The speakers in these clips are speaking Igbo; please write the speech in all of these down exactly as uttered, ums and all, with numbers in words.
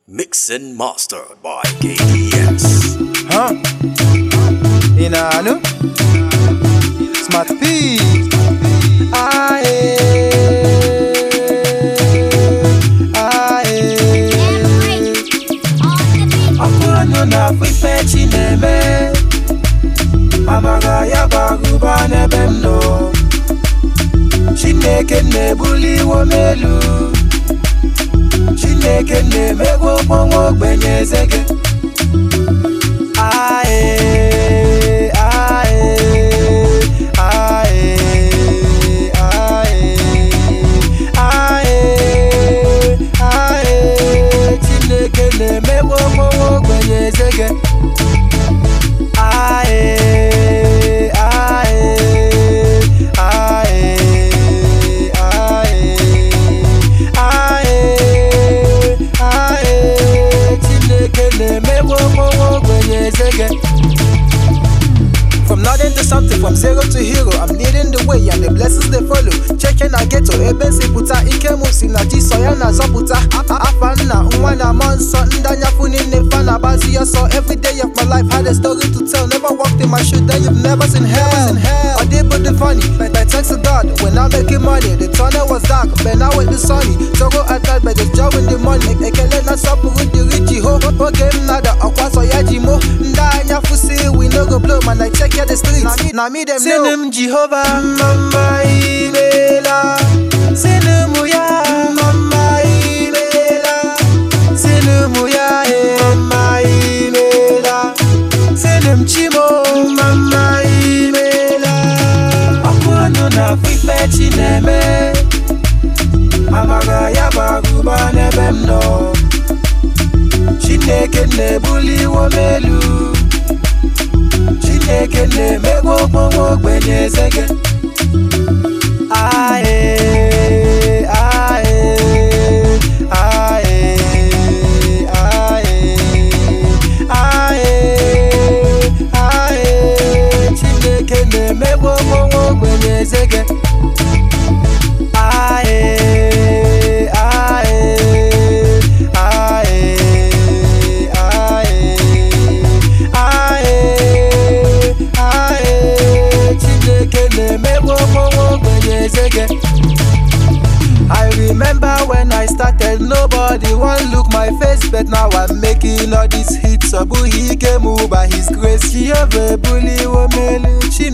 Mixed and mastered by K D S. Huh? Inano? Smart P. Aye. Aye. Akwano na fife chineme. Amaga ya baguba nebemno. Chineke nebuli womelu. Chineke nemego bongo benyezege. Aye, aye, aye, aye, aye, aye. Chineke nemego bongo benyezege. Aye, aye, aye, aye, aye, aye. Chineke nemego bongo benyezege. From nothing to something, from zero to hero, I'm leading the way and the blessings they follow. Checking a ghetto, eben si puta, ike musi na ji soya na zoputa. Afana, unwana monso, ndanya funi nefana bazi yoso. Every day of my life had a story to tell. Never walked in my shoes, then you've never seen hell. I did but the funny, but by thanks to God, when I'm making money, the tunnel was dark, but now it's the sunny. So go at night, but just jawing the money. Ekele na sopu with the richie ho. Ho game nada, akwaso ya jimo. Ndanya fusi, we no go blow, man, I check the streets. Now me them know. Sinem Jehovah, mama imela. Sinem ya, mama imela. Sinem ya, mama imela. Sinem chimo, mama imela. Akwano na fife chineme. Amaga ya baguba nebemno. Chineke nebuli womelu. Chineke nemego bongo benyezege. Aye, aye, aye, aye, aye, aye. Chineke nemego bongo benyezege. Aye, aye, aye, aye, aye. I remember when I started, nobody want look my face, but now I'm making all these hits. Abu he came by his grace. She have a bully woman. She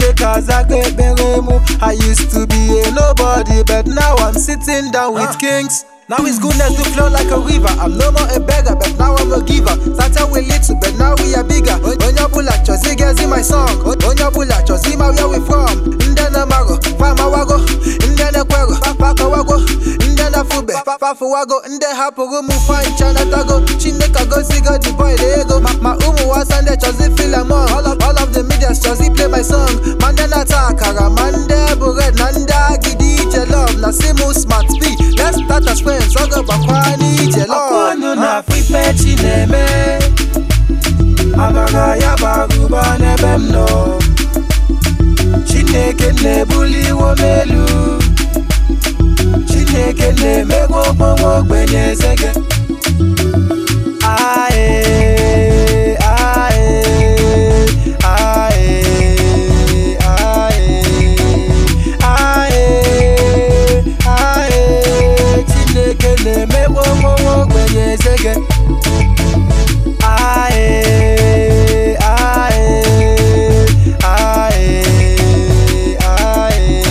I used to be a nobody, but now I'm sitting down with kings. Now his goodness to flow like a river. I'm no more a beggar, but now I'm a giver. Started with little, but now we are bigger. Onyabula chozi girls in my song. Onyabula chozi ma where we from. Ndana mago, fama wago. Ndana kwego, papa wago. Ndana fube, papa wago. Nde hapo gumu fine chana tago. Chineka go zigo the boy lego. Ma, ma umu wasande chozi feel among. All of, all of the medias chozi play my song. Mandana takara, mande bured, nanda gidi love. Nasimu smart speed. Let's start a spray. Sogo bakwani jelo. Akwano na fife chineme. Amaga ya baguba nebemno. Chineke nebuli womelu. Chineke nemego bongo benyezege. Aye, aye, aye, aye, aye, aye. Chineke nemego bongo benyezege. Aye, aye, aye, aye,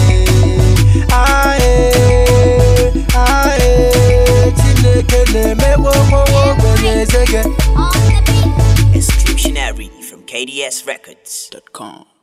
aye, aye. Chineke nemego bongo benyezege. Exclusionary from K D S Records dot com.